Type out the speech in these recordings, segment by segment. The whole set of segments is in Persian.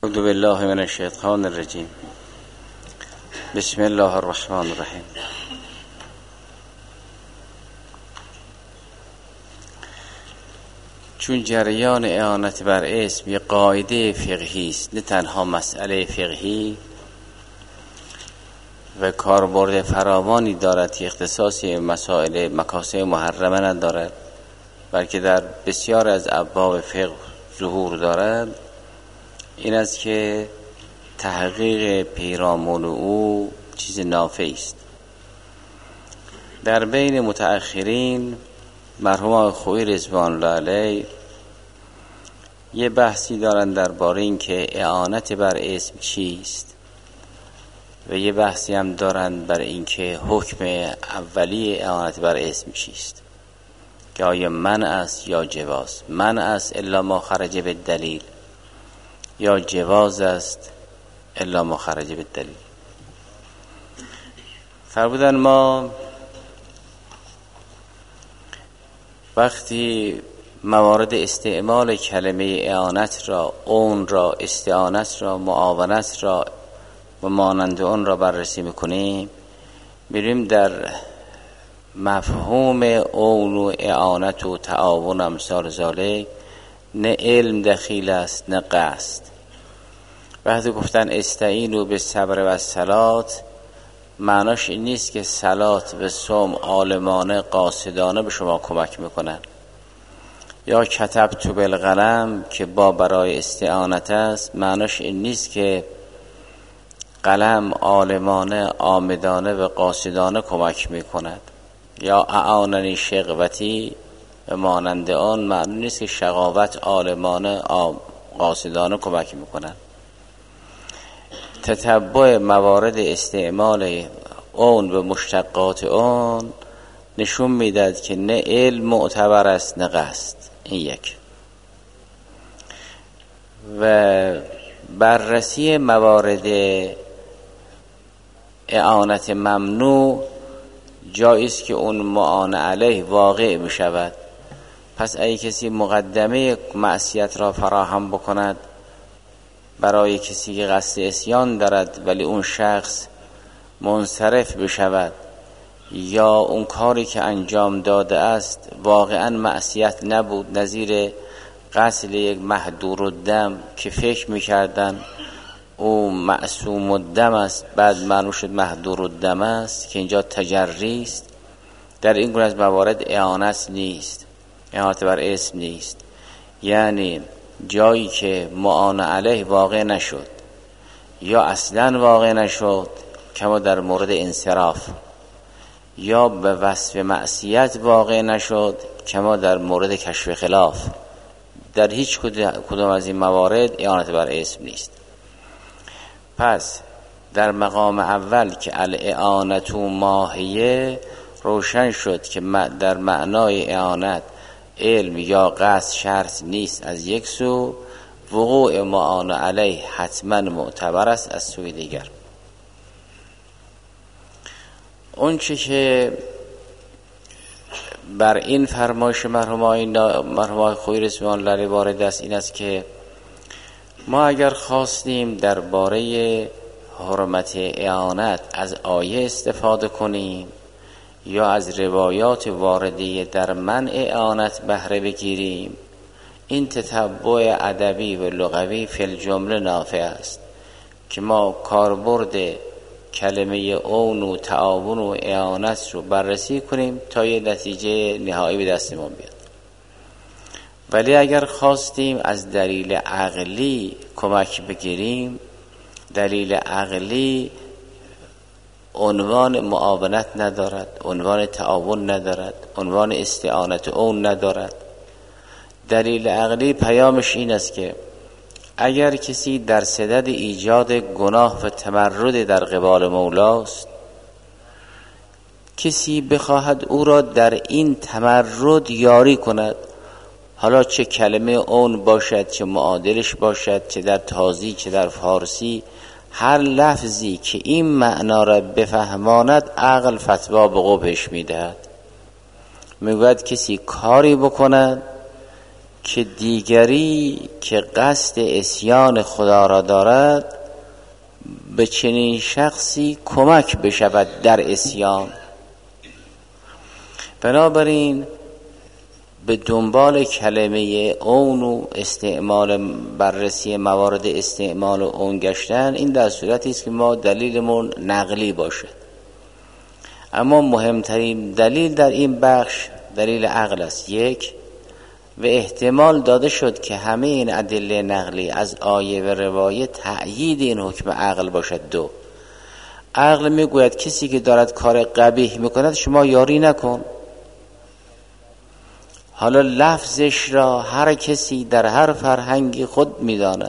اعوذ بالله من الشیطان الرجیم. بسم الله الرحمن الرحیم. چون جریان اعانت بر اسم یک قاعده فقهی است، نه تنها مسئله فقهی و کاربرد فراوانی دارد که اختصاصی مسائل مکاسب محرمه ندارد، بلکه در بسیار از ابواب فقه ظهور دارد، این است که تحقیق پیرامون او چیز نافع است. در بین متأخرین مرحوم خویی رضوان الله علیه یه بحثی دارن درباره این که اعانت بر اسم چیست و یه بحثی هم دارن بر این که حکم اولی اعانت بر اسم چیست، که آیا منع است یا جواز. منع است الا ما خرج بالدلیل یا جواز است الا ما خرج بالدلیل. فرمودن ما وقتی موارد استعمال کلمه اعانت را، اون را، استعانت را، معاونت را و مانند اون را بررسی میکنیم، میریم در مفهوم اون و اعانت و تعاون امثال ذالک نه علم دخیل است نه قصد. وقتی گفتن استعینوا بالصبر و الصلات، معناش این نیست که صلات و صوم عالمانه قاصدانه به شما کمک میکنن، یا کتبت بالقلم که با برای استعانت است، معناش این نیست که قلم عالمانه عامدانه و قاصدانه کمک میکند، یا اعاننی شقوتی و مانند آن، معنی نیست که شقاوت عالمانه قاصدانه کمک میکنند. تتبع موارد استعمال اون و مشتقات اون نشون میداد که نه علم معتبر است نه قصد. این یک. و بررسی موارد اعانت ممنوع جایز که اون معان علیه واقع می شود. پس اگه کسی مقدمه معصیت را فراهم بکند برای کسی که قصد عصیان دارد ولی اون شخص منصرف بشود، یا اون کاری که انجام داده است واقعا معصیت نبود، نظیر قتل یک محدور الدم که فکر میکردن او معصوم الدم است، بعد معلوم شد محدور الدم است، که اینجا تجری است، در این گونه از موارد اعانت نیست، اعانت بر اسم نیست. یعنی جایی که معان علیه واقع نشد یا اصلا واقع نشد، کما در مورد انصراف، یا به وصف معصیت واقع نشد، کما در مورد کشف خلاف، در هیچ کدام از این موارد اعانت بر اسم نیست. پس در مقام اول که الاعانت ماهیه روشن شد که در معنای اعانت علم یا قصد شرط نیست از یک سو، وقوع معان علیه حتما معتبر است از سوی دیگر. اون چه که بر این فرمایش مرحوم خویی رضوان الله علیه وارد است این است که ما اگر خواستیم درباره حرمت اعانت از آیه استفاده کنیم یا از روایات وارده در منع اعانت بهره بگیریم، این تتبع ادبی و لغوی فی الجمله نافع است که ما کاربرد کلمه اون و تعاون و اعانت رو بررسی کنیم تا یه نتیجه نهایی به دستمون بیاد. ولی اگر خواستیم از دلیل عقلی کمک بگیریم، دلیل عقلی عنوان معاونت ندارد، عنوان تعاون ندارد، عنوان استعانت اون ندارد. دلیل عقلی پیامش این است که اگر کسی در صدد ایجاد گناه و تمرد در قبال مولاست، کسی بخواهد او را در این تمرد یاری کند، حالا چه کلمه اون باشد، چه معادلش باشد، چه در تازی چه در فارسی، هر لفظی که این معنا را بفهماند عقل فتوا به قبحش میدهد. میگوید کسی کاری بکند که دیگری که قصد عصیان خدا را دارد به چنین شخصی کمک بشود در عصیان. بنابراین به دنبال کلمه اون و استعمال بررسی موارد استعمال اون گشتن، این در صورتی است که ما دلیلمون نقلی باشه. اما مهمترین دلیل در این بخش دلیل عقل است، یک، و احتمال داده شد که همه این ادله نقلی از آیه و روایه تأیید این حکم عقل باشد. دو، عقل میگوید کسی که دارد کار قبیح میکند شما یاری نکن. حالا لفظش را هر کسی در هر فرهنگی خود میداند.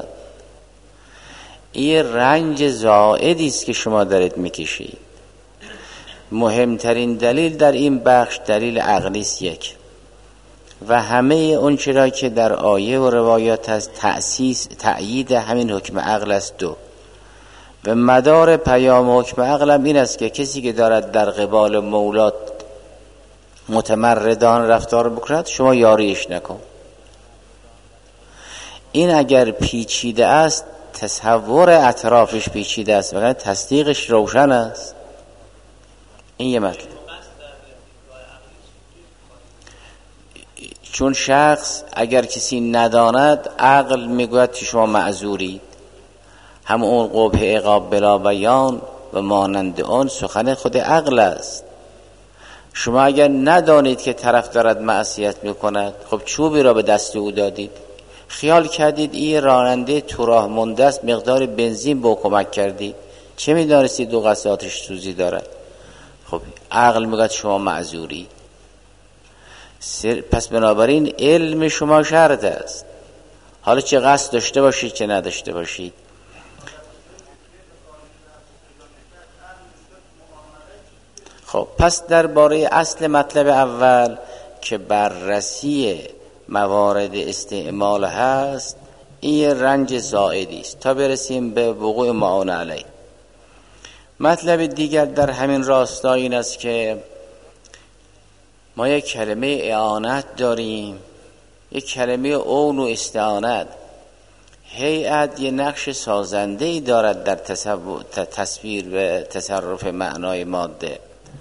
این رنج زائدی است که شما دارید میکشید. مهمترین دلیل در این بخش دلیل عقلی است، یک، و همه اون چرا که در آیه و روایات هست تأیید همین حکم عقل است. دو، و مدار پیام حکم عقل هم این است که کسی که دارد در قبال مولات متمردان رفتار بکند شما یاریش نکن. این اگر پیچیده است تصور اطرافش پیچیده است وگرنه تصدیقش روشن است. این یه مطلب. چون شخص اگر کسی نداند عقل میگوید که شما معذورید، هم اون قبح عقاب بلا بیان و مانند اون سخن خود عقل است. شما اگر ندانید که طرف دارد معصیت میکند، خب چوبی را به دست او دادید، خیال کردید این راننده تو راه مونده است، مقدار بنزین به کمک کردید، چه میدانستید دو قصد آتش سوزی دارد؟ خب عقل میگوید شما معذوری. پس بنابراین علم شما شرط است، حالا چه قصد داشته باشید چه نداشته باشید. خب پس درباره اصل مطلب اول که بررسی موارد استعمال هست، این رنج زائدی است تا برسیم به وقوع معان علیه. مطلب دیگر در همین راستا این است که ما یک کلمه اعانت داریم، یک کلمه اون و استعانت. هیئت یه نقش سازنده‌ای دارد در تصویر و تصرف معنای ماده.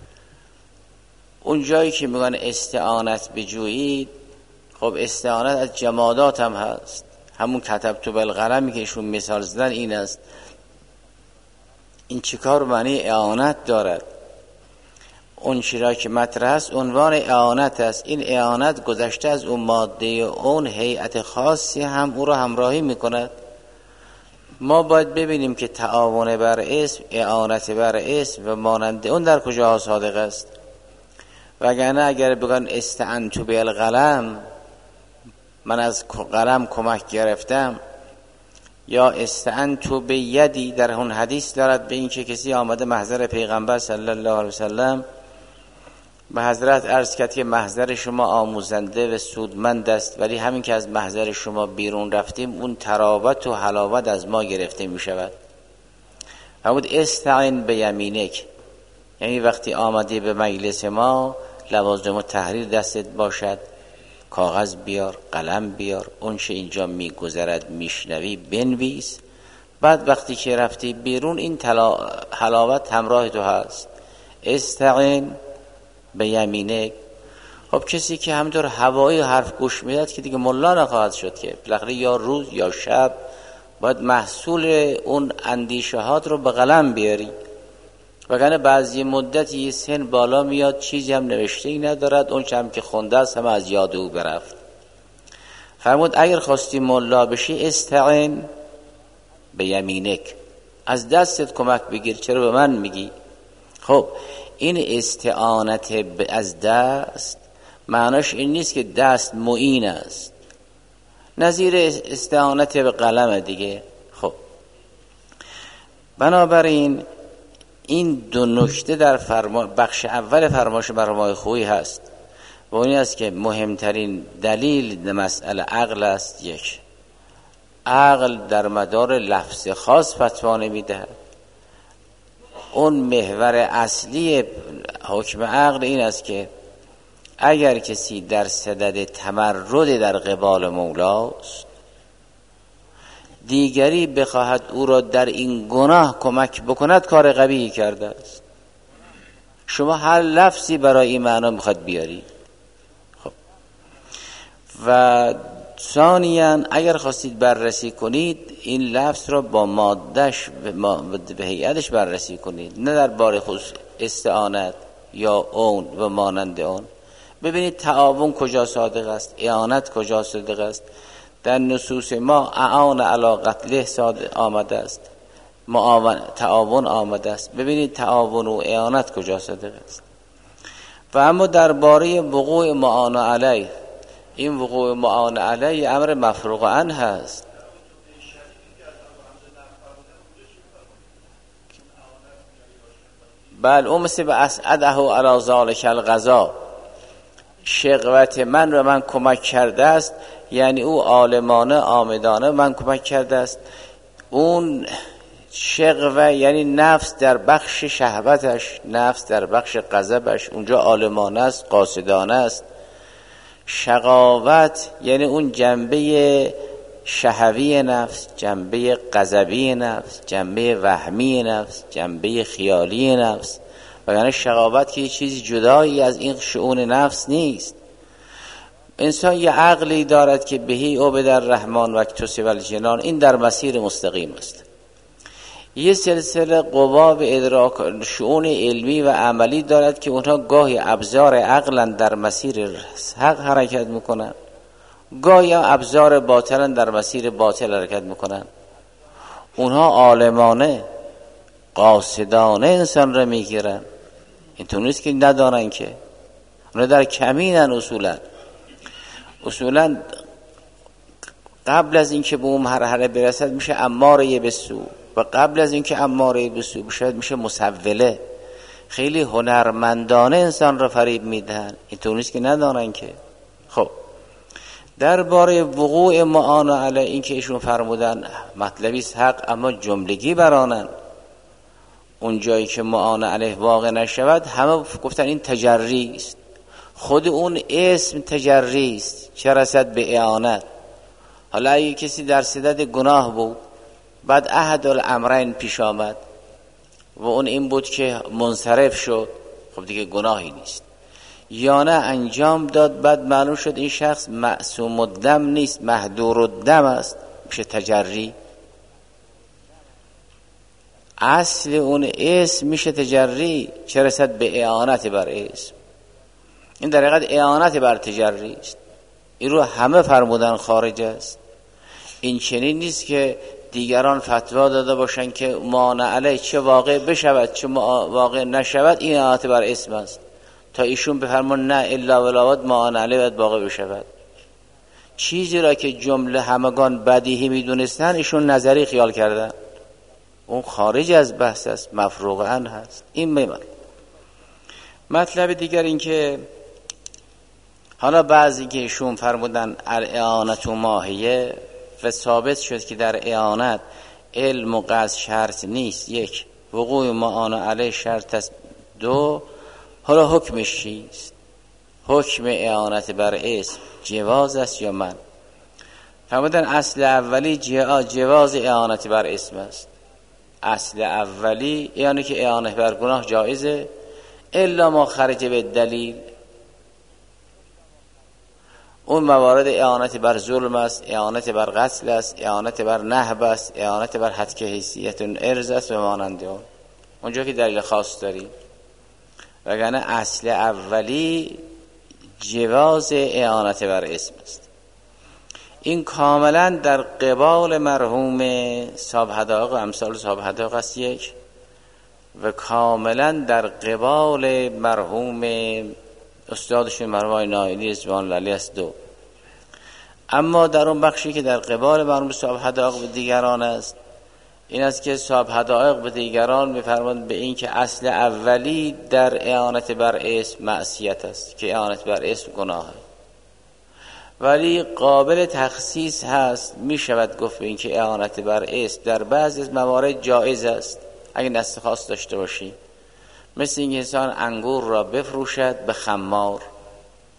اون جایی که میگن استعانت بجویید، خب استعانت از جمادات هم هست. همون کتبت بالقلمی که ایشون مثال زدن این است. این چیکار معنی اعانت دارد؟ اون چیزا که مطرح است عنوان اعانت است. این اعانت گذشته از اون ماده، اون هیئت خاصی هم او را همراهی میکند. ما باید ببینیم که تعاون بر اسم، اعانت بر اسم و مانند اون در کجا صادق است. وگرنه اگر بگن استعنت بالقلم، من از قلم کمک گرفتم، یا استعنت بیدی، در اون حدیث دارد به این که کسی آمده محضر پیغمبر صلی الله علیه وسلم به حضرت عرض کرد که محضر شما آموزنده و سودمند است، ولی همین که از محضر شما بیرون رفتیم اون تراوت و حلاوت از ما گرفته می شود. فرمود استعن بیمینک، یعنی وقتی آمدی به مجلس ما لوازم تحریر دستت باشد، کاغذ بیار، قلم بیار، اون چه اینجا میگذرد میشنوی بنویس. بعد وقتی که رفتی بیرون این حلاوت همراه تو هست. استعن به یمینک. خب کسی که همینطور هوایی حرف گوش میداد که دیگه ملا نخواهد شد که بالاخره یا روز یا شب باید محصول اون اندیشهات رو به قلم بیاری، وگرنه بعضی مدتی سن بالا میاد چیزی هم نوشته ای ندارد، اون چه هم که خونده است هم از یاد او برفت. فرمود اگر خواستی ملا بشی استعن به یمینک، از دستت کمک بگیر، چرا به من میگی؟ خب این استعانت از دست معناش این نیست که دست معین است، نظیر استعانت به قلم دیگه. خب بنابراین این دو نکته در بخش اول فرمایش مرحوم خویی هست و اون است که مهمترین دلیل مسئله عقل است. یک، عقل در مدار لفظ خاص فتوا نمی‌دهد. اون محور اصلی حکم عقل این است که اگر کسی در صدد تمرد در قبال مولاست، دیگری بخواهد او را در این گناه کمک بکند، کار قبیحی کرده است. شما هر لفظی برای این معنا میخواد بیاری. خب و ثانیاً اگر خواستید بررسی کنید این لفظ را با مادهش به هیئتش بررسی کنید، نه در باره خصوص استعانت یا اون و مانند اون. ببینید تعاون کجا صادق است، اعانت کجا صادق است. در نصوص ما اعان علی قتله آمده است، تعاون آمده است. ببینید تعاون و اعانت کجا صادق است. و اما درباره وقوع معان علیه، این وقوع معان علیه امر مفروغ عنه هست. بل اون مثل به اسعده علی ذالک القضا، شقوت من را من کمک کرده است، یعنی او عالمانه آمدانه من کمک کرده است. اون شقوه یعنی نفس در بخش شهوتش، نفس در بخش غضبش اونجا عالمانه است، قاصدانه است. شقاوت یعنی اون جنبه شهوی نفس، جنبه غضبی نفس، جنبه وهمی نفس، جنبه خیالی نفس. وگرنه شقاوت که یه چیزی جدایی از این شؤون نفس نیست. انسان یه عقلی دارد که بهی عبد الرحمن و اکتسب الجنان، این در مسیر مستقیم است. یه سلسله قوا و ادراک شؤون علمی و عملی دارد که اونها گاهی ابزار عقلن در مسیر حق حرکت میکنن، گاهی هم ابزار باطلن در مسیر باطل حرکت میکنن. اونها عالمانه قاصدانه انسان را میگیرن، اینطور نیست که ندانن که اونها در کمینن. اصولا قبل از اینکه به اون مرحله برسد میشه اماره به سو، و قبل از اینکه اماره به سو بشه میشه مسوله. خیلی هنرمندانه انسان را فریب میدن، اینطور نیست که ندانن که. خب درباره وقوع معان علی، این که ایشون فرمودن مطلبی است حق اما جملگی برانن، اون جایی که معان علیه واقع نشود همه گفتن این تجری است. خود اون اسم تجری است، چه رسد به اعانت. حالا اگه کسی در صدد گناه بود، بعد احد الامرین پیش آمد و اون این بود که منصرف شد، خب دیگه گناهی نیست. یا نه انجام داد، بعد معلوم شد این شخص معصوم الدم نیست، مهدور الدم است، میشه تجری. اصل اون اسم میشه تجری، چه رسد به اعانت بر اسم. این در حقیقت اعانت بر تجری است. این رو همه فرمودن خارج است. این چنین نیست که دیگران فتوا داده باشن که معان علیه چه واقع بشود چه واقع نشود، این اعانت بر اسم است، تا ایشون بفرمان نه الا ولاوت معان علیه باید واقع بشود. چیزی را که جمله همگان بدیهی میدونستن ایشون نظری خیال کردن، اون خارج از بحث است، مفروغ عنه هست. این مطلب دیگر این که حالا بعضی که ایشون فرمودن الاعانت و ماهیه، و ثابت شد که در اعانت علم و قصد شرط نیست. یک، وقوع معان علیه شرط است. دو، حالا حکمش چیست؟ حکم اعانت بر اسم جواز است یا من؟ فرمودن اصل اولی جواز اعانت بر اسم است. اصل اولی یعنی که اعانت بر گناه جایزه، الا ما خرج به دلیل. اون موارد اعانت بر ظلم است، اعانت بر قتل است، اعانت بر نهب است، اعانت بر حتک حیثیت ارز است و مانند اون، اونجا که دلیل خاص داریم. وگرنه اصل اولی جواز اعانت بر اسم است. این کاملا در قبال مرحوم صاحب حدائق و امثال صاحب حدائق است یک، و کاملا در قبال مرحوم استادشون مرحوم نایلی رضوان الله علیه است دو. اما در اون بخشی که در قبال مرحوم صاحب حدائق به دیگران است، این است که صاحب حدائق به دیگران می‌فرمایند به این که اصل اولی در اعانت بر اسم معصیت است، که اعانت بر اسم گناه است، ولی قابل تخصیص هست. میشود گفت به این که اعانت بر اسم در بعضی از موارد جایز است اگه نص خاص داشته باشی، مثل این انسان انگور را بفروشد به خمار،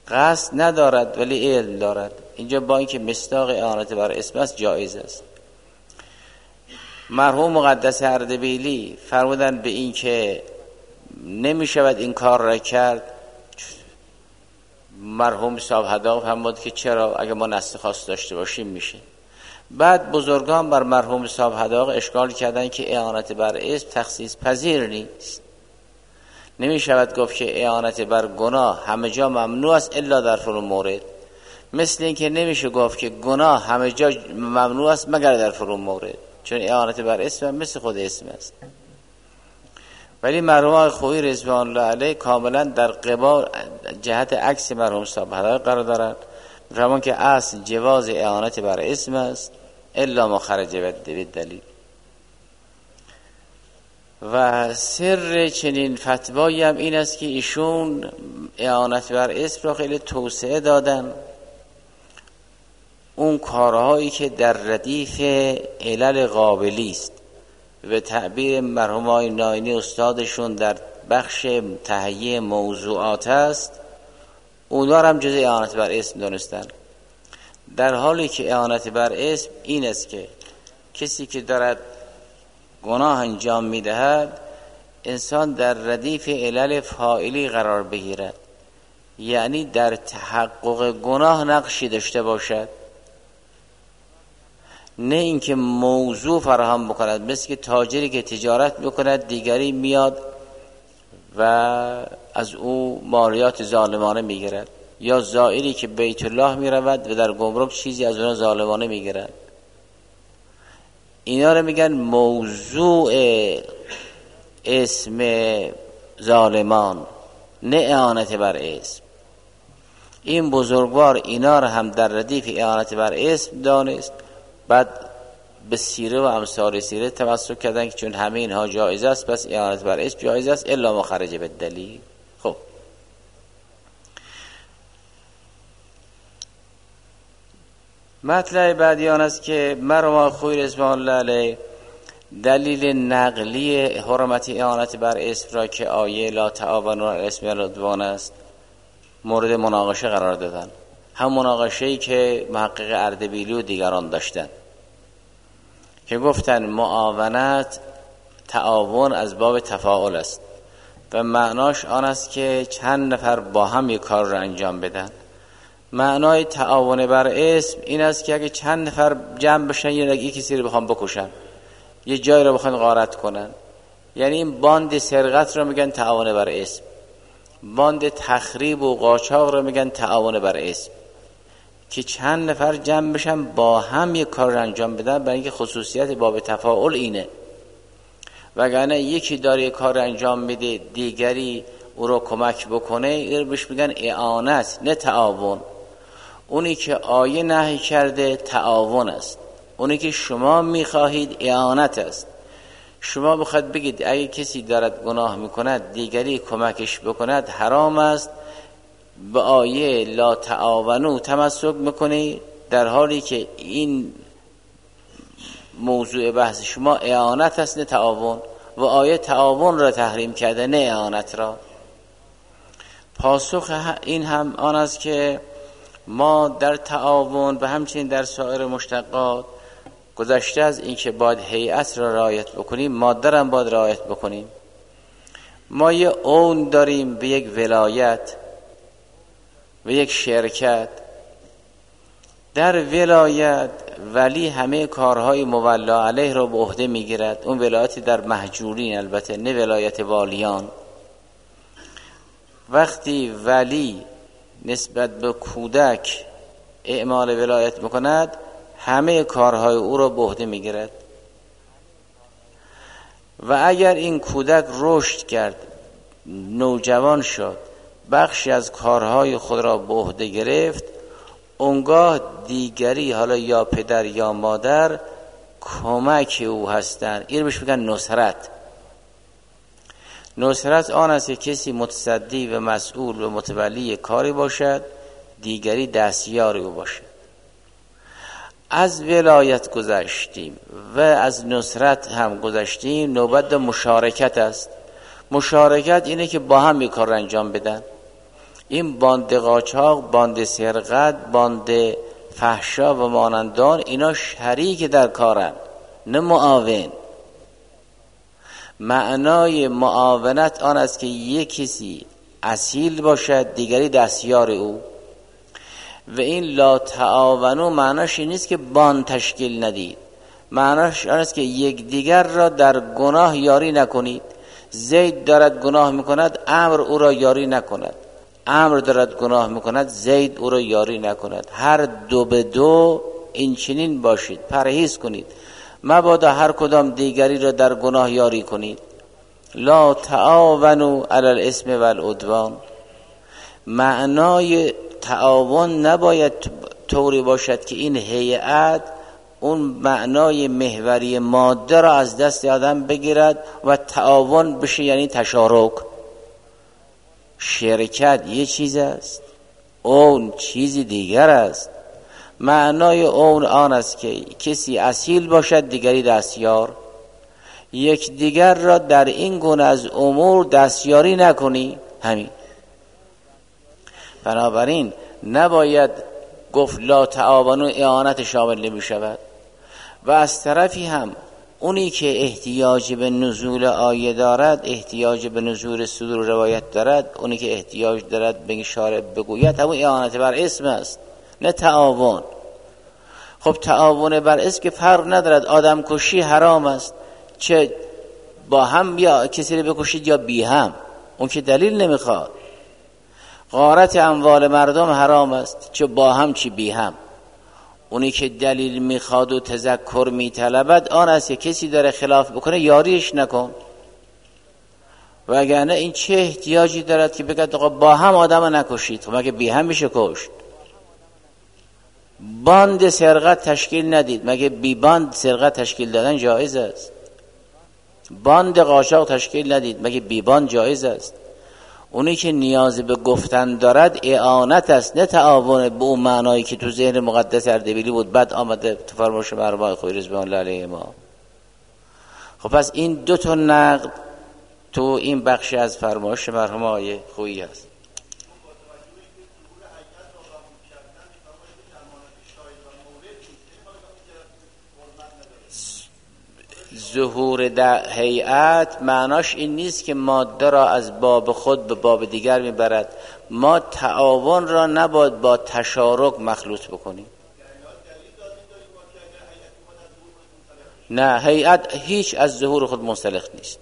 قصد ندارد ولی علم دارد. اینجا با اینکه مصداق اعانت بر اسم است جایز است. مرحوم مقدس اردبیلی فرمودن به این که نمی شود این کار را کرد. مرحوم صاحب هداق فرمود که چرا، اگه ما نسل خاص داشته باشیم میشه. بعد بزرگان بر مرحوم صاحب هداق اشکال کردن که اعانت بر اسم تخصیص پذیر نیست. نمی شود گفت که اعانت بر گناه همه جا ممنوع است الا در فلان مورد، مثل این که نمیشه گفت که گناه همه جا ممنوع است مگر در فلان مورد، چون اعانت بر اسم مثل خود اسم است. ولی مرحوم آقای خویی رضوان الله علیه کاملا در قبال جهت عکس مرحوم صاحب هداق قرار دارند. می‌فرمایند که اصل جواز اعانت بر اسم است الا ما خرج بالدلیل. و سر چنین فتوایی هم این است که ایشون اعانت بر اسم را خیلی توسعه دادن. اون کارهایی که در ردیف علل قابلی است، به تعبیر مرحوم آقای ناینی استادشون در بخش تهیه موضوعات است، اونا هم جز اعانت بر اسم دانستن. در حالی که اعانت بر اسم این است که کسی که دارد گناه انجام میدهد انسان در ردیف علل فاعلی قرار بگیرد، یعنی در تحقق گناه نقشی داشته باشد، نه اینکه موضوع فراهم بکند. مثل که تاجری که تجارت بکند دیگری میاد و از او مالیات ظالمانه میگیرد، یا زائری که بیت الله میرود و در گمرک چیزی از اون ظالمانه میگیرد. اینا رو میگن موضوع اسم ظالمان، نه اعانت بر اسم. این بزرگوار اینا رو هم در ردیف اعانت بر اسم دانست. بعد به سیره و امثال سیره تمسک کردن که چون همه اینها جایز است پس اعانت بر اسم جایز است الا ما خرج بالدلیل. خب مطلب بعدی آن است که مرحوم خویی رضوان الله علیه دلیل نقلی حرمت اعانت بر اسم را که آیه لا تعاونوا علی الاثم والعدوان است مورد مناقشه قرار دادن. هم مناقشه‌ای که محقق اردبیلی و دیگران داشتن که گفتن معاونت تعاون از باب تفاعل است و معناش آن است که چند نفر با هم یک کار را انجام بدن. معنای تعاون بر اسم این است که اگه چند نفر جمع بشن یه کسی رو بخوام بکشن، یه جای رو بخوان غارت کنن، یعنی این باند سرقت رو میگن تعاون بر اسم، باند تخریب و قاچاق رو میگن تعاون بر اسم، که چند نفر جمع بشن با هم یک کار رو انجام بدن. برای اینکه خصوصیت باب تفاعل اینه، وگرنه یکی داره یک کار رو انجام میده دیگری او رو کمک بکنه، این بهش میگن اعانت نه تعاون. اونی که آیه نهی کرده تعاون است، اونی که شما میخواهید اعانت است. شما بخواید بگید اگه کسی دارد گناه میکند دیگری کمکش بکند حرام است، به آیه لا تعاونوا تمسک میکنی، در حالی که این موضوع بحث شما اعانت است نه تعاون، و آیه تعاون را تحریم کرده نه اعانت را. پاسخ این هم آن است که ما در تعاون و همچنین در سایر مشتقات گذشته از این که باید هیئت را رعایت بکنیم، ماده را باید رعایت بکنیم. ما یه اون داریم به یک ولایت و یک شرکت. در ولایت ولی همه کارهای مولا علیه را به عهده میگیرد. اون ولایتی در محجورین البته، نه ولایت والیان. وقتی ولی نسبت به کودک اعمال ولایت میکند همه کارهای او را به عهده میگیرد. و اگر این کودک رشد کرد، نوجوان شد، بخشی از کارهای خود را به عهده گرفت، اونگاه دیگری حالا یا پدر یا مادر کمک او هستند. این بهش میگن نصرت. نصرت آن است که کسی متصدی و مسئول و متولی کاری باشد، دیگری دستیار او باشد. از ولایت گذشتیم و از نصرت هم گذشتیم، نوبت مشارکت است. مشارکت اینه که با هم یک کار انجام بدن. این باند قاچاق، باند سرقت، باند فحشا و مانندان، اینا شریک در کارن، نه معاون. معنای معاونت آن است که یک کسی اصیل باشد، دیگری دستیار او. و این لا تعاونو معناش این نیست که باند تشکیل ندید، معناش آن است که یک دیگر را در گناه یاری نکنید. زید دارد گناه میکند، عمرو او را یاری نکند. عمرو دارد گناه میکند، زید او را یاری نکند. هر دو به دو این چنین باشید، پرهیز کنید، مبادا هر کدام دیگری را در گناه یاری کنید. لا تعاونوا علی الاثم والعدوان. معنای تعاون نباید طوری باشد که این هیئت اون معنای محوری ماده را از دست آدم بگیرد و تعاون بشه، یعنی تشارک. شرکت یه چیز است، اون چیزی دیگر است. معنای اون آن است که کسی اصیل باشد، دیگری دستیار. یک دیگر را در این گونه از امور دستیاری نکنی، همین. بنابراین نباید گفت لا تعاونوا اعانت شامل نمی شود. و از طرفی هم اونی که احتیاج به نزول آیه دارد، احتیاج به نزول صدور روایت دارد، اونی که احتیاج دارد به شارع بگوید، همون اعانت بر اسم است، نه تعاون. خب تعاون بر اسم که فرق ندارد، آدم کشی حرام است، چه با هم یا کسی رو بکشید یا بی هم، اون که دلیل نمیخواد. غارت اموال مردم حرام است، چه با هم چه بی هم. اونی که دلیل میخواد و تذکر میطلبد آن است که کسی داره خلاف بکنه یاریش نکن. و اگر نه این چه احتیاجی دارد که بگه آقا با هم آدم نکشید؟ خب مگه بی هم میشه کشت؟ باند سرقت تشکیل ندید، مگه بی باند سرقت تشکیل دادن جایز است؟ باند قاچاق تشکیل ندید، مگه بی باند جایز است؟ اونی که نیاز به گفتن دارد اعانت است، نه تعاون به اون معنایی که تو ذهن مقدس اردبیلی بود، بعد آمده تو فرمایش مرحوم خویی رضوان الله علیه ما. خب پس این دو تا نقد تو این بخشی از فرمایش مرحوم آقای خویی هست. ظهور در هیئت معناش این نیست که ماده را از باب خود به باب دیگر میبرد. ما تعاون را نباید با تشارک مخلوط بکنیم. نه، هیئت هیچ از ظهور خود منسلخ نیست.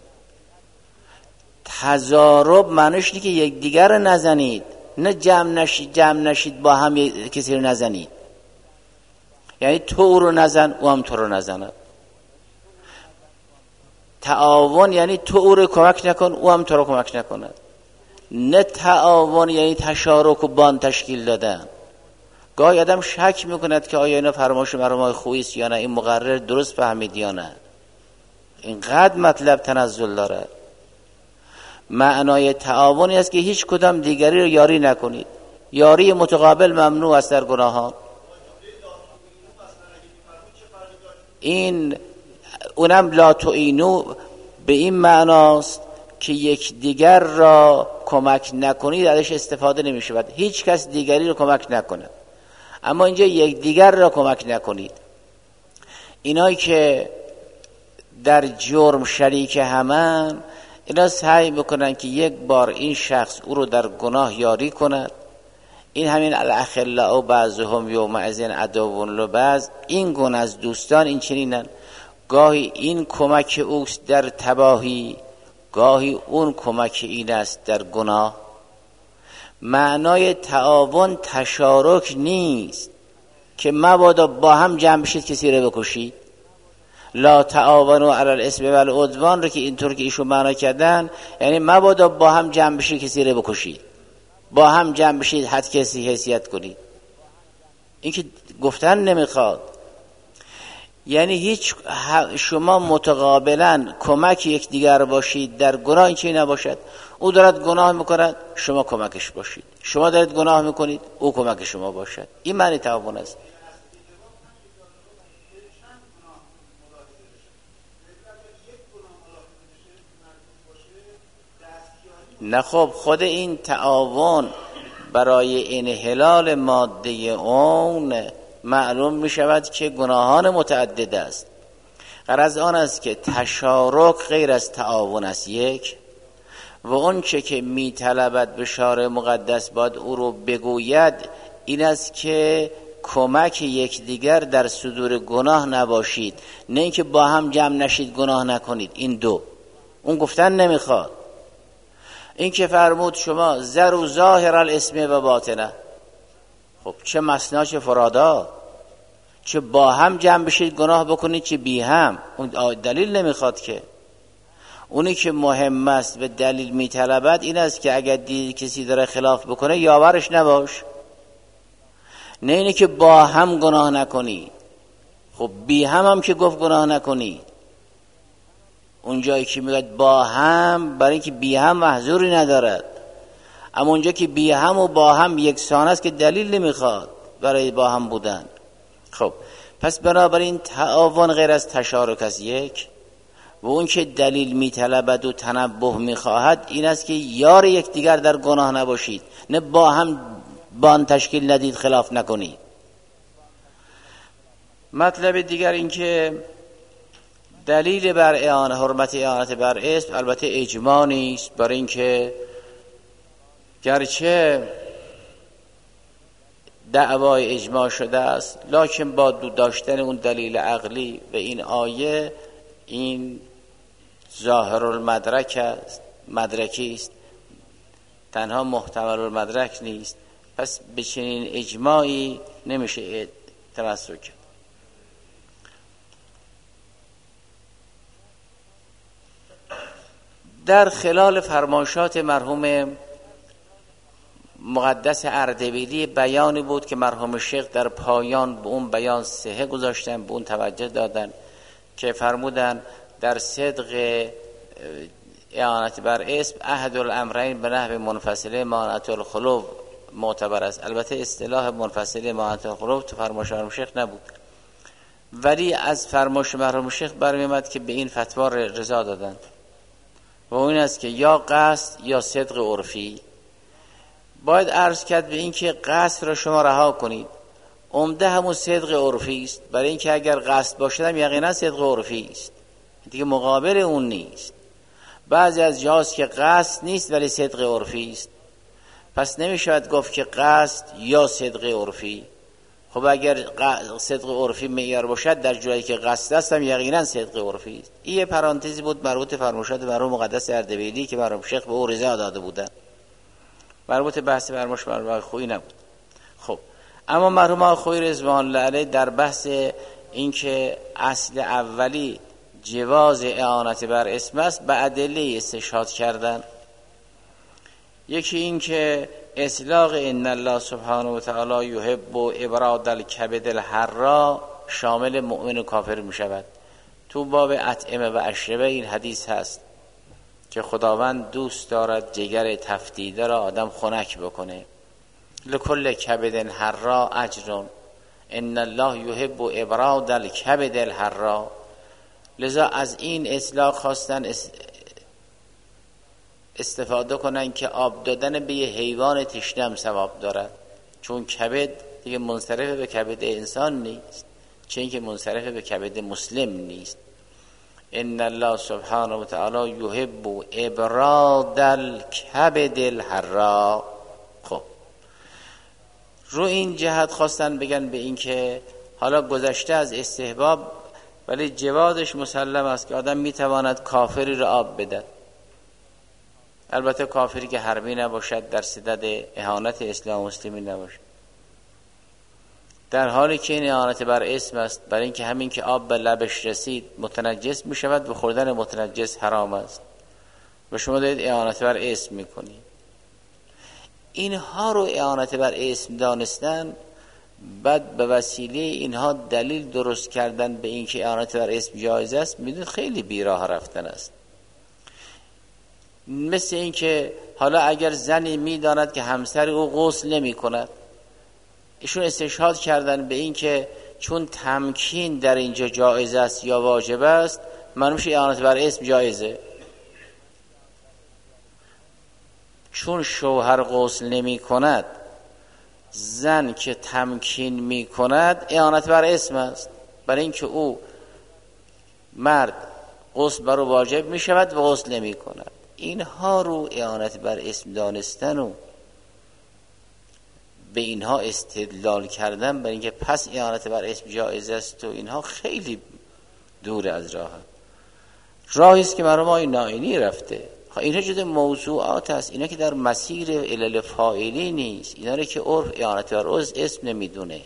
تضارب معناش اینه که یک دیگر را نزنید، نه جمع نشید با هم کسی رو نزنید. یعنی تو او رو نزن، او هم تو رو نزند. تعاون یعنی تو او رو کمک نکن، او هم تو رو کمک نکند. نه تعاون یعنی تشارک و باند تشکیل دادن. گاهی آدم شک میکند که آیا اینا فرمایش مرحوم خویی است یا نه، این مقرر درست فهمید یا نه. اینقدر مطلب تنزل داره. معنای تعاونی است که هیچ کدام دیگری رو یاری نکنید. یاری متقابل ممنوع است در گناهان. این اونم لا تعینو به این معناست که یک دیگر را کمک نکنید، ازش استفاده نمی شود. هیچ کس دیگری رو کمک نکنه، اما اینجا یک دیگر را کمک نکنید. اینایی که در جرم شریک همن، اینا سعی میکنن که یک بار این شخص او رو در گناه یاری کند. این همین الاخلاء بعضهم یومئذ عدو لبعض، این گونه از دوستان این چنینن. گاهی این کمک اوست در تباهی، گاهی اون کمک این است در گناه. معنای تعاون تشارک نیست که مبادا با هم جمع بشید کسی رو بکشید. لا تعاونوا علی الاثم والعدوان رو که اینطور که ایشون معنا کردن، یعنی مبادا با هم جمع بشید کسی رو بکشید، با هم جمع بشید حد کسی حیثیت کنید. این که گفتن نمیخواد. یعنی هیچ شما متقابلا کمک یک دیگر باشید در گناه، این چیزی نباشد. او دارد گناه میکند، شما کمکش باشید. شما دارید گناه میکنید، او کمک شما باشد. این معنی تعاون است. نه خب خود این تعاون برای انحلال ماده اون معلوم می شود که گناهان متعدد است. غرض آن است که تشارک غیر از تعاون است یک، و اون چه که می طلبد به شارع مقدس باید او رو بگوید این است که کمک یکدیگر در صدور گناه نباشید، نه اینکه با هم جمع نشید گناه نکنید. این دو اون گفتن نمیخواد. این که فرمود شما ذروا ظاهر الاسم و باطنه، خب چه مثنا چه فرادا، چه با هم جمع بشید گناه بکنید چه بی هم، اون دلیل نمیخواد که. اونی که مهم است و دلیل میطلبد این است که اگر دید کسی داره خلاف بکنه یاورش نباش، نه اینه که با هم گناه نکنی. خب بی هم که گفت گناه نکنی، اون جایی که میگه با هم برای اینکه بی هم محذوری ندارد، اما اونجا که بی هم و با هم یکسان است که دلیل نمیخواد برای با هم بودن. خب پس بنابراین تعاون غیر از تشارک است یک، و اون که دلیل میطلبد و تنبه میخواهد این است که یار یکدیگر در گناه نباشید، نه با هم بان تشکیل ندید خلاف نکنید. مطلب دیگر این که دلیل بر حرمت اعانت بر اسم البته اجماع نیست، برای اینکه گرچه دعوای اجماع شده است لکن با داشتن اون دلیل عقلی و این آیه این ظاهر المدرک است، مدرکی است، تنها محتمل المدرک نیست. پس به چنین اجماعی نمیشه تمسک کرد. در خلال فرمایشات مرحوم مقدس اردبیلی بیانی بود که مرحوم شیخ در پایان به اون بیان صحه گذاشتن، به اون توجه دادن که فرمودن در صدق اعانت بر اسم احد الامرین به نحو منفصله مانعت الخلو معتبر است. البته اصطلاح منفصله مانعت الخلو تو فرمایش مرحوم شیخ نبود، ولی از فرمایش مرحوم شیخ برمی آمد که به این فتوا رضا دادند و این است که یا قصد یا صدق عرفی. باید عرض کرد به این که قصد را شما رها کنید، عمده همون صدق عرفی است، برای اینکه اگر قصد باشد هم یقینا صدق عرفی است دیگه، مقابل اون نیست. بعضی از جاست که قصد نیست ولی صدق عرفی است، پس نمیشود گفت که قصد یا صدق عرفی. خب اگر صدق عرفی معیار باشد در جایی که قصد است هم یقینا صدق عرفی است. این یه پرانتزی بود مربوط فرمایشات مرحوم مقدس اردبیلی که مرحوم شیخ به او رضا داده بودن، مربوط بحث فرمایش مرحوم خویی نبود. خب اما مرحوم خویی رضوان الله علیه در بحث این که اصل اولی جواز اعانت بر اسم است به ادله استشهاد کردن. یکی این که اطلاق ان الله سبحانه و تعالی یحب ابراد الکبد الحرا شامل مؤمن و کافر می شود. تو باب اطعمه و اشربه این حدیث هست که خداوند دوست دارد جگر تفتیده را آدم خنک بکنه. لکل کبد حرا اجر ان الله یحب ابراد الکبد الحرا. لذا از این اطلاق خواستن استفاده کنن که آب دادن به یه حیوان تشنه هم ثواب دارد، چون کبد دیگه منصرف به کبد انسان نیست، چون که منصرف به کبد مسلم نیست. ان الله سبحانه و تعالی یحب ابراد الکبد الحرا. خب رو این جهت خواستن بگن به این که حالا گذشته از استحباب ولی جوازش مسلم است که آدم میتواند کافری را آب بدهد، البته کافری که حربی نباشد، در صدد اهانت اسلام و مسلمین نباشد، در حالی که این اهانت بر اسم است، برای اینکه همین که آب به لبش رسید متنجس می شود و خوردن متنجس حرام است و شما دارید اهانت بر اسم می کنید. اینها رو اهانت بر اسم دانستن، بعد به وسیله اینها دلیل درست کردن به این که اهانت بر اسم جایز است، میدونید خیلی بیراه رفتن است. مثل این که حالا اگر زنی میداند که همسر او غسل نمی کند، ایشون استشهاد کردن به این که چون تمکین در اینجا جایز است یا واجب است، منوش اعانت بر اسم جایزه. چون شوهر غسل نمی کند زن که تمکین می کند اعانت بر اسم است، برای اینکه او مرد غسل بر او واجب می شود و غسل نمی کند. اینها رو اعانت بر اسم دانستن و به اینها استدلال کردن برای اینکه پس اعانت بر اسم جایز است و اینها خیلی دور از راهی است که مرحوم آقای نائینی رفته. اینها جز موضوعات است، اینا که در مسیر علل فاعلی نیست، اینا رو که عرف اعانت بر اسم نمیدونه.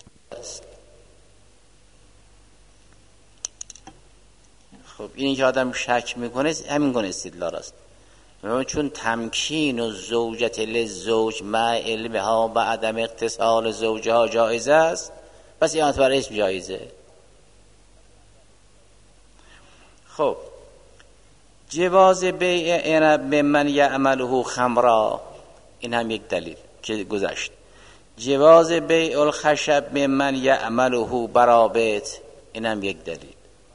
خب این که آدم شک میکنه همین گونه استدلال است، چون تمکین و زوجت للزوج مع علمها و عدم اتصال زوجها جایز است، پس اعانت بر اسم جایزه. خب جواز بیع عنب ممن یعمله خمرا، این هم یک دلیل که گذشت. جواز بیع الخشب ممن یعمله برابط، این هم یک دلیل.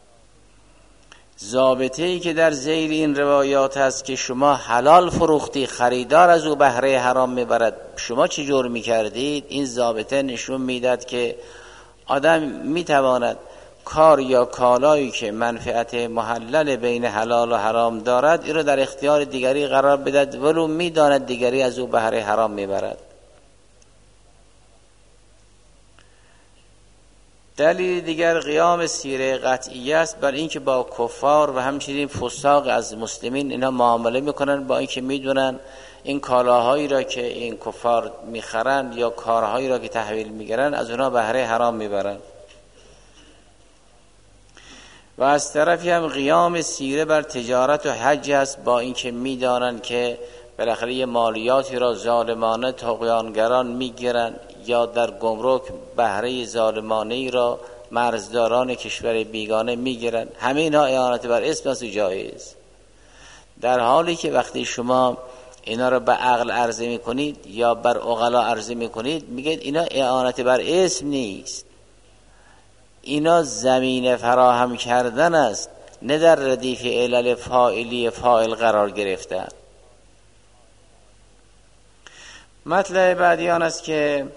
ضابطه ای که در ذیل این روایات هست که شما حلال فروختی، خریدار از او بهره حرام میبرد، شما چه جور کردید؟ این ضابطه نشون میداد که آدم میتواند کار یا کالایی که منفعت محلل بین حلال و حرام دارد این رو در اختیار دیگری قرار بدهد ولو میداند دیگری از او بهره حرام میبرد. دلیل دیگر قیام سیره قطعی است بر اینکه با کفار و همچنین فساق از مسلمین اینا معامله میکنن، با اینکه میدونن این کالاهایی را که این کفار میخرن یا کارهایی را که تحویل میگیرن از اونا بهره حرام میبرن. و از طرفی هم قیام سیره بر تجارت و حج است، با اینکه میدانن که بالاخره یه مالیاتی را ظالمانه طغیانگران میگیرن یا در گمرک بهره ظالمانه‌ای را مرزداران کشور بیگانه میگیرن. همه اینها اعانت بر اسم است جایز، در حالی که وقتی شما اینا را به عقل عرضه میکنید یا بر عقلا عرضه میکنید میگید اینا اعانت بر اسم نیست، اینا زمین فراهم کردن است، نه در ردیف علل فاعلی فاعل قرار گرفتن. مطلب بعدی آن است که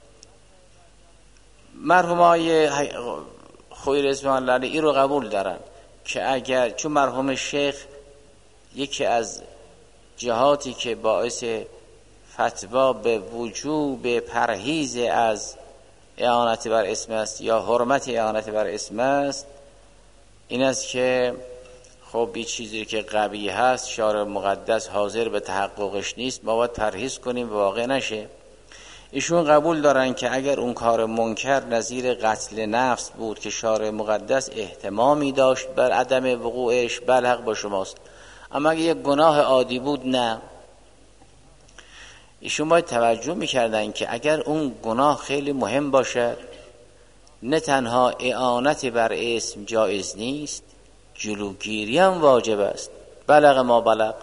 مرحوم آقای خویی رضوان الله علیه این رو قبول دارن که اگر چون مرحوم شیخ یکی از جهاتی که باعث فتوا به وجوب پرهیز از اعانت بر اسم است یا حرمت اعانت بر اسم است این است که خب این چیزی که قبیح هست شارع مقدس حاضر به تحققش نیست، ما باید پرهیز کنیم واقع نشه. ایشون قبول دارن که اگر اون کار منکر نظیر قتل نفس بود که شارع مقدس احتمامی داشت بر عدم وقوعش، بل حق با شماست، اما اگر یک گناه عادی بود نه. ایشون باید توجه میکردن که اگر اون گناه خیلی مهم باشد نه تنها اعانت بر اسم جایز نیست، جلوگیری هم واجب است، بلغ ما بلغ.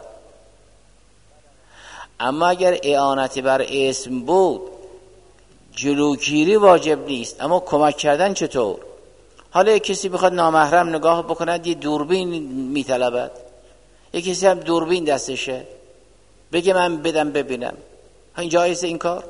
اما اگر اعانت بر اسم بود جلوگیری واجب نیست اما کمک کردن چطور؟ حالا یک کسی بخواد نامحرم نگاه بکند یه دوربین میطلبد، یک کسی هم دوربین دستشه بگه من بدم ببینم، این جایزه این کار؟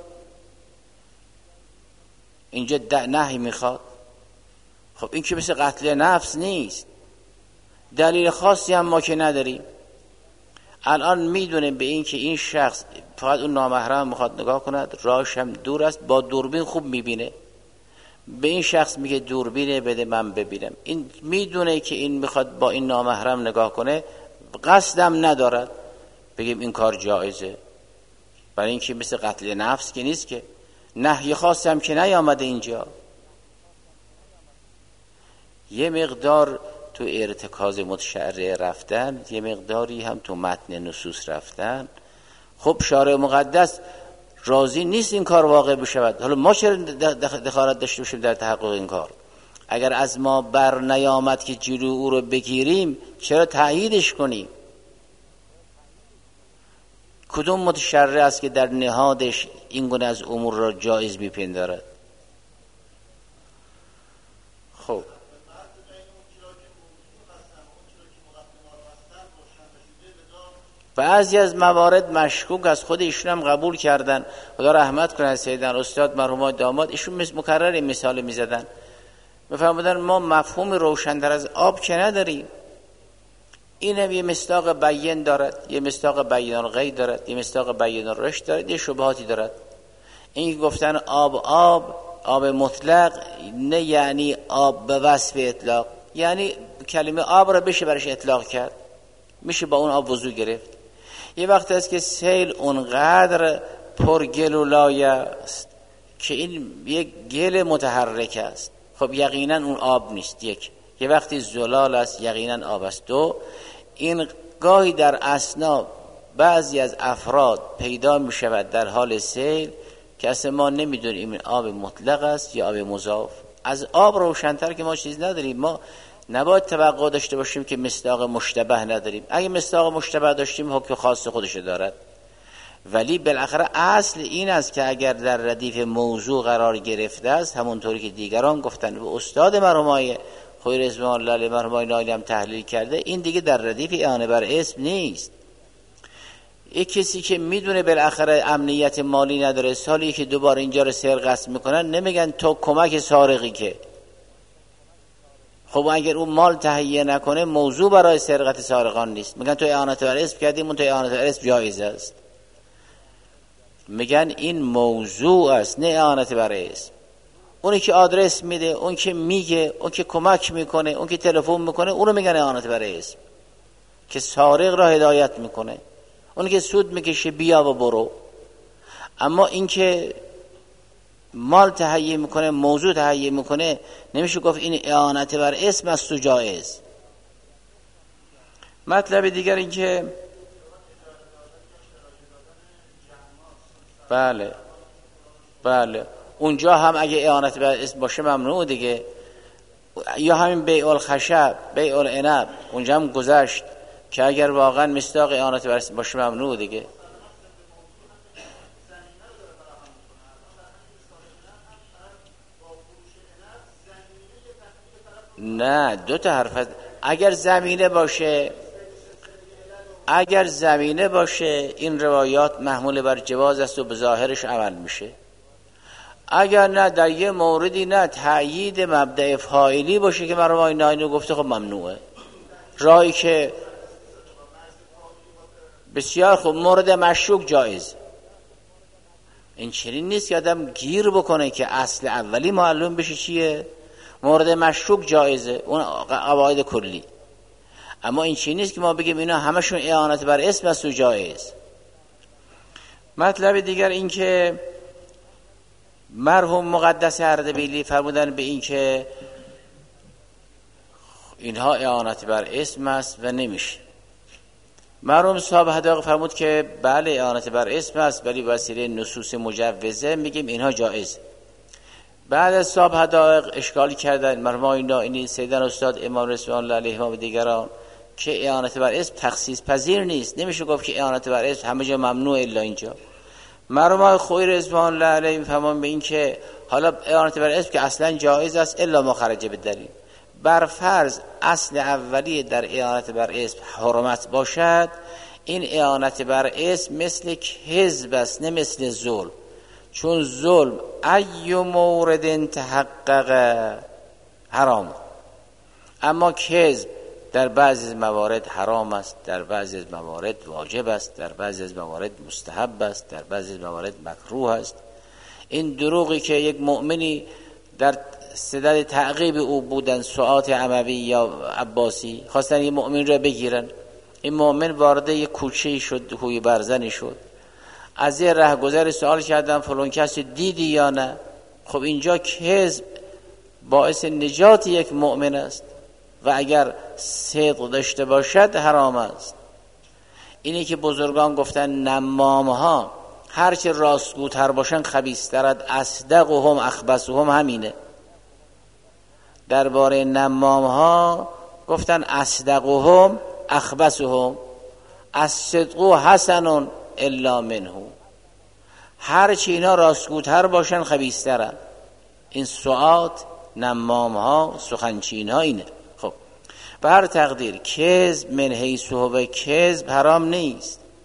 اینجا نهی میخواد. خب این که مثل قتل نفس نیست، دلیل خاصی هم ما که نداریم. الان میدونیم به این که این شخص فقط اون نامحرم میخواد نگاه کند، راهش هم دور است، با دوربین خوب میبینه، به این شخص میگه دوربینه بده من ببینم، این میدونه که این میخواد با این نامحرم نگاه کنه، قصدم ندارد، بگیم این کار جایزه، برای اینکه مثل قتل نفس که نیست، که نهی خاص هم که نیامده اینجا. یه مقدار تو ارتکاز متشرع رفتن، یه مقداری هم تو متن نصوص رفتن. خب شارع مقدس راضی نیست این کار واقع بشود، حالا ما چرا دخالت داشته باشیم در تحقق این کار؟ اگر از ما بر نیامد که جلو او رو بگیریم چرا تأییدش کنیم؟ کدوم متشرع است که در نهادش این گونه از امور را جایز میپندارد؟ خب بعضی از موارد مشکوک از خود ایشون هم قبول کردن. خدا رحمت کنه سیدن استاد مرحوم داماد، ایشون مکرر این مثال میزدن، میفرمودن ما مفهوم روشن‌تر از آب که نداریم. این یه مصداق بیان دارد، یه مصداق بیان الغیب دارد، یه مصداق بیان الرشد دارد، یه شبهاتی دارد. این گفتن آب مطلق نه یعنی آب به وصف اطلاق، یعنی کلمه آب را بشه برش اطلاق کرد، میشه با اون آب وضو گرفت. یه وقت است که سیل اونقدر پر گل و لایه است که این یک گل متحرک است، خب یقینا اون آب نیست. یه وقتی زلال است یقینا آب است. دو، این گاهی در اثنا بعضی از افراد پیدا می شود در حال سیل که اصلا ما نمیدونیم این آب مطلق است یا آب مضاف. از آب روشن‌تر که ما چیز نداریم. ما نباید توقع داشته باشیم که مصداق مشتبه نداریم. اگه مصداق مشتبه داشتیم حکم خاص خودش دارد، ولی بالاخره اصل این است که اگر در ردیف موضوع قرار گرفته است، همونطوری که دیگران گفتن و استاد مرحوم خویر رضوان الله علیه مرحوم نایلی هم تحلیل کرده، این دیگه در ردیف اعانه بر اسم نیست. یک کسی که میدونه بالاخره امنیت مالی نداره، سالی که دوبار اینجا رو سرقت میکنن، نمیگن تو کمک سارقی که. خب اگر اون مال تهیه نکنه موضوع برای سرقت سارقان نیست، میگن تو اعانه بر اسم کردیم، اون تو اعانه بر اسم جایز است. میگن این موضوع است نه اعانه بر اسم. اونی که آدرس میده، اون که میگه، اون که کمک میکنه، اون که تلفن میکنه، اونو میگن اعانه بر اسم که سارق را هدایت میکنه. اون که سود میکشه بیا و برو. اما این که مال تهیه میکنه، موضوع تهیه میکنه، نمیشه گفت این اعانت بر اسم است و جایز. مطلب دیگر این که بله اونجا هم اگه اعانت بر اسم باشه ممنوع دیگه. یا همین بیع الخشب، بیع العنب، اونجا هم گذشت که اگر واقعا مصداق اعانت بر اسم باشه ممنوع دیگه. نه، دو تا حرف هست. اگر زمینه باشه این روایات محمول بر جواز است و به ظاهرش عمل میشه. اگر نه در یه موردی نه تأیید مبدأ فاعلی باشه که مرحوم نایینو گفته، خب ممنوعه. رایی که بسیار خوب مورد مشکوک جایز. این چنین نیست که آدم گیر بکنه که اصل اولی معلوم بشه چیه. مورد مشکوک جایزه، اون قواعد کلی. اما این چیز نیست که ما بگیم اینا همشون اعانت بر اسم است و جایز. مطلب دیگر این که مرحوم مقدس اردبیلی فرمودن به این که اینها اعانت بر اسم است و نمیشه. مرحوم صاحب حدائق فرمود که بله اعانت بر اسم است، ولی وسیله نصوص مجوزه میگیم اینها جایز. بعد از صاحب حدائق اشکال کردن مرحوم نائینی، سیدن استاد امام رضوان الله علیه و دیگران که اعانت بر اسم تخصیص پذیر نیست. نمیشه گفت که اعانت بر اسم همه جا ممنوع الا اینجا. مرحوم خویر رضوان الله علیه میفهمون به این که حالا اعانت بر اسم که اصلا جایز است الا ما خرج بالدلیل. بر فرض اصل اولیه در اعانت بر اسم حرمت باشد، این اعانت بر اسم مثل کذب است نه مثل ظلم. چون ظلم ای مورد تحقق حرام، اما کذب در بعضی از موارد حرام است، در بعضی از موارد واجب است، در بعضی از موارد مستحب است، در بعضی از موارد مکروه است. این دروغی که یک مؤمنی در صدد تعقیب او بودن سعات اموی یا عباسی خواستن یک مؤمن را بگیرن، این مؤمن وارد یک کوچه شد، کوی برزنی شد، از یه رهگذر سوال کردن فلان کسی دیدی یا نه. خب اینجا کذب باعث نجات یک مؤمن است و اگر صدق داشته باشد حرام است. اینی که بزرگان گفتن نمام ها هرچه راستگوتر باشن خبیث‌ترند، اصدقهم اخبثهم، همینه. درباره نمام ها گفتن اصدقهم اخبثهم، الصدق حسن الا منه. هرچه اینا راستگوتر باشن خبیث‌ترند. این سعات، نمام ها، سخنچین ها اینه. خب به هر تقدیر کذب من حیث هو کذب حرام نیست،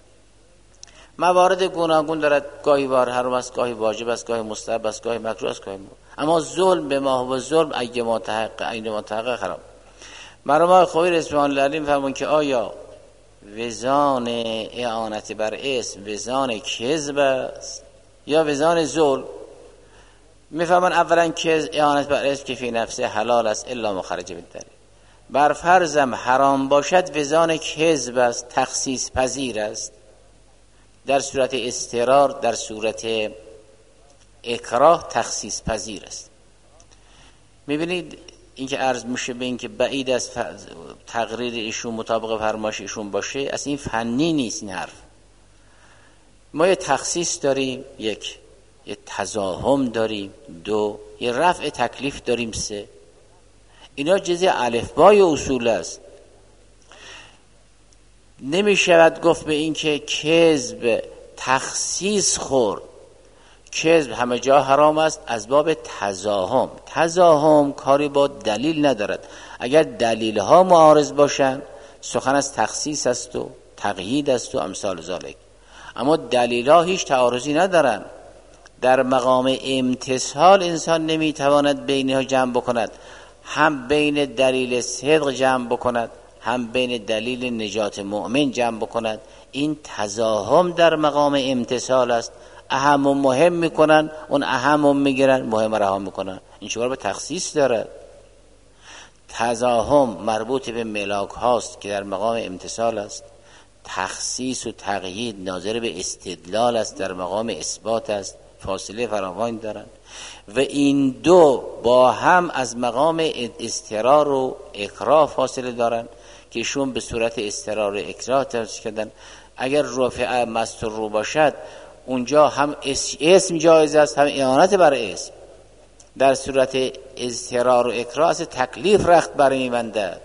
موارد گوناگون دارد، گاهی بار حرام است، گاهی واجب است، گاهی مستحب است، گاهی مکروه است، گاهی اما ظلم به ما و ظلم اگه متحقق حرام. مرحوم خویر رضوان الله علیه می‌فرمایند که آیا وزان اعانت بر اسم وزان کذب است یا وزان ظلم؟ می‌فرمایند اولا که اعانت بر اسم که فی نفسه حلال است الا مخرج بالدلیل. بر فرضم حرام باشد وزان کذب است، تخصیص پذیر است، در صورت اضطرار، در صورت اکراه تخصیص پذیر است. میبینید این که عرض میشه به این که بعید از تقریر ایشون مطابق فرمایش ایشون باشه، اصلا این فنی نیست این حرف. ما یه تخصیص داریم، یک، یه تزاحم داریم، دو، یه رفع تکلیف داریم، سه. اینا جزء الفبای اصول است. نمیشود گفت به این که کذب تخصیص خورد. کذب همه جا حرام است از باب تزاحم. تزاحم کاری با دلیل ندارد. اگر دلیل ها معارض باشن سخن از تخصیص است و تقیید است و امثال ذالک. اما دلیل ها هیچ تعارضی ندارن. در مقام امتثال انسان نمیتواند بینها جمع بکند، هم بین دلیل صدق جمع بکند، هم بین دلیل نجات مؤمن جمع بکند. این تزاحم در مقام امتثال است. اهم و مهم میکنن، اون اهم و میگیرن، مهم رها میکنن. این چیکار به تخصیص داره؟ تزاحم مربوط به ملاک هاست که در مقام امتثال است. تخصیص و تقیید ناظر به استدلال است، در مقام اثبات است. فاصله فراوان دارن و این دو با هم از مقام اضطرار و اکراه فاصله دارن که ایشون به صورت اضطرار و اکراه تفسیر کردن. اگر رفع مستر رو باشد اونجا هم اسم جایز است، هم اعانت بر اسم. در صورت اضطرار و اکراه از تکلیف رخت برمی‌بندد.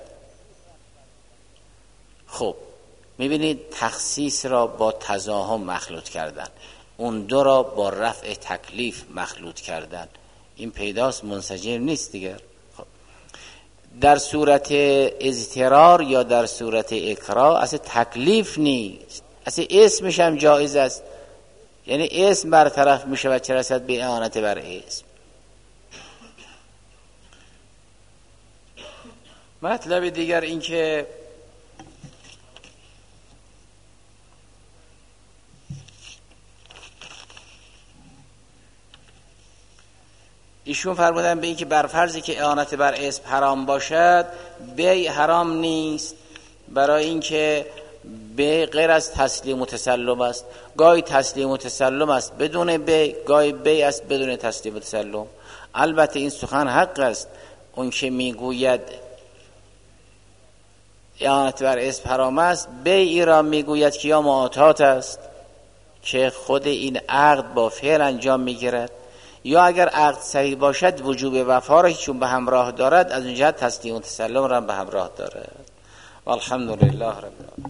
خب میبینید تخصیص را با تزاحم مخلوط کردن، اون دو را با رفع تکلیف مخلوط کردن. این پیداست منسجم نیست دیگر. خب. در صورت اضطرار یا در صورت اکراه اصلا تکلیف نیست، اصلا اسمش هم جایز است. یعنی اسم برطرف میشه و چه رسد به اعانت بر اسم. مطلب دیگر این که ایشون فرمودن به این که بر فرضی که اعانت بر اسم حرام باشد بیع حرام نیست، برای اینکه بیع غیر از تسلیم و تسلم است. گاهی تسلیم و تسلم است بدون بیع، گاهی بیع است بدون تسلیم و تسلم. البته این سخن حق است. اون که میگوید اعانت بر اسم حرام است، بیعی را میگوید که یا معاطات است که خود این عقد با فعل انجام میگیرد، یا اگر عقد صحیح باشد وجوب وفا را چون به همراه دارد، از اونجا تسلیم و تسلم را به همراه دارد. والحمدلله رب العالمین.